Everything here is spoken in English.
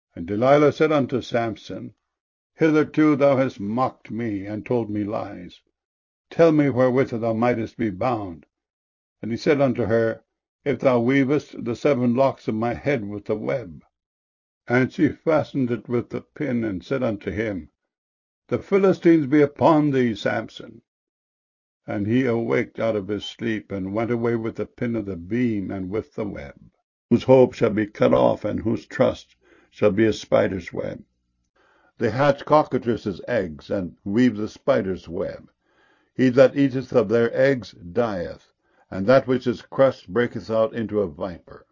And Delilah said unto Samson, Hitherto thou hast mocked me, and told me lies. Tell me wherewith thou mightest be bound. And he said unto her, If thou weavest the 7 locks of my head with the web. And she fastened it with the pin, and said unto him, The Philistines be upon thee, Samson. And he awaked out of his sleep, and went away with the pin of the beam, and with the web. Whose hope shall be cut off, and whose trust shall be a spider's web. They hatch cockatrices' eggs, and weave the spider's web. He that eateth of their eggs dieth, and that which is crushed breaketh out into a viper.